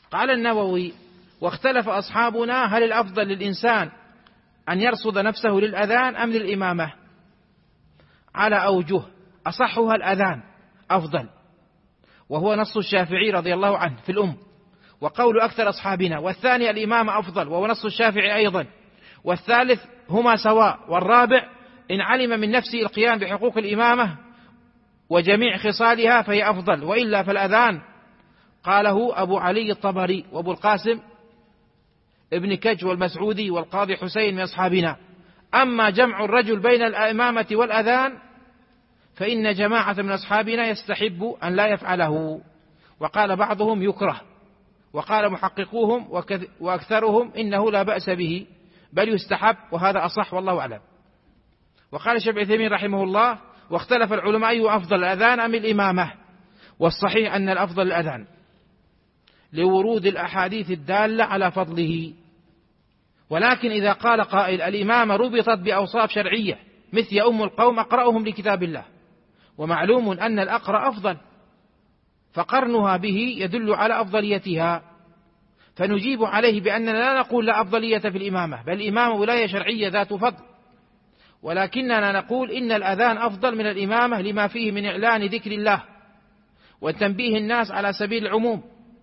قال النووي: واختلف أصحابنا هل الأفضل للإنسان أن يرصد نفسه للأذان أم للإمامة، على أوجه، أصحها الأذان أفضل، وهو نص الشافعي رضي الله عنه في الأم، وقول أكثر أصحابنا، والثاني الإمامة أفضل وهو نص الشافعي أيضا، والثالث هما سواء، والرابع إن علم من نفسه القيام بحقوق الإمامة وجميع خصالها فهي أفضل، وإلا فالأذان. قاله أبو علي الطبري وأبو القاسم ابن كج والمسعودي والقاضي حسين من أصحابنا. أما جمع الرجل بين الإمامة والأذان فإن جماعة من أصحابنا يستحب أن لا يفعله، وقال بعضهم يكره، وقال محققوهم وأكثرهم إنه لا بأس به بل يستحب، وهذا أصح والله أعلم. وقال الشيخ ابن عثيمين رحمه الله: واختلف العلماء أي أفضل، الأذان أم الإمامة؟ والصحيح أن الأفضل الأذان، لورود الأحاديث الدالة على فضله. ولكن إذا قال قائل الإمامة ربطت بأوصاف شرعية مثل يا أم القوم أقرأهم لكتاب الله، ومعلوم أن الأقرأ أفضل، فقرنها به يدل على أفضليتها، فنجيب عليه بأننا لا نقول لا أفضلية في الإمامة، بل الإمامة ولاية شرعية ذات فضل، ولكننا نقول إن الأذان أفضل من الإمامة لما فيه من إعلان ذكر الله وتنبيه الناس على سبيل العموم،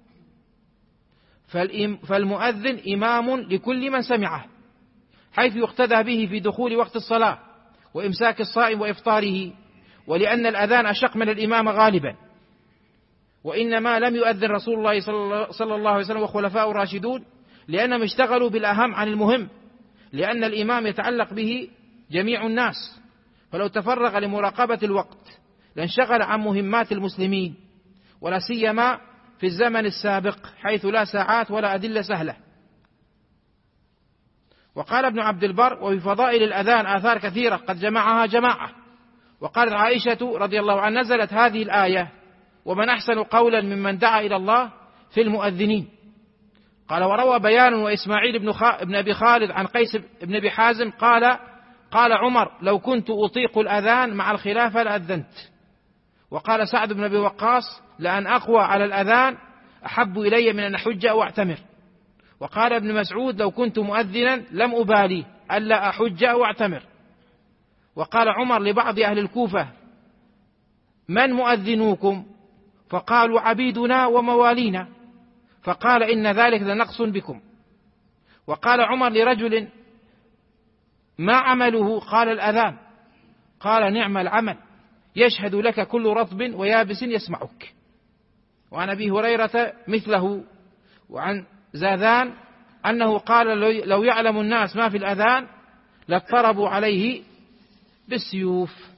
فالمؤذن إمام لكل من سمعه، حيث يقتدى به في دخول وقت الصلاة وإمساك الصائم وإفطاره، ولأن الأذان أشق من الإمامة غالبا، وإنما لم يؤذن رسول الله صلى الله عليه وسلم وخلفاء الراشدون لأنهم اشتغلوا بالأهم عن المهم، لأن الإمام يتعلق به جميع الناس، فلو تفرغ لمراقبة الوقت لانشغل عن مهمات المسلمين، ولا سيما في الزمن السابق حيث لا ساعات ولا أدلة سهلة. وقال ابن عبد البر: وفي فضائل الأذان آثار كثيرة قد جمعها جماعة. وقالت عائشة رضي الله عنها: نزلت هذه الآية: ومن أحسن قولا ممن دعا إلى الله في المؤذنين. قال: وروى بيان وإسماعيل بن أبي خالد عن قيس بن أبي حازم قال عمر: لو كنت أطيق الأذان مع الخلافة لأذنت. وقال سعد بن أبي وقاص: لأن أقوى على الأذان أحب إلي من أن أحج أو أعتمر. وقال ابن مسعود: لو كنت مؤذنا لم أبالي ألا أحج أو أعتمر. وقال عمر لبعض أهل الكوفة: من مؤذنوكم؟ فقالوا: عبيدنا وموالينا. فقال: إن ذلك لنقص بكم. وقال عمر لرجل: ما عمله؟ قال: الأذان. قال: نعم العمل، يشهد لك كل رطب ويابس يسمعك. وعن أبي هريرة مثله. وعن زاذان أنه قال: لو يعلم الناس ما في الأذان لاضطربوا عليه بالسيوف.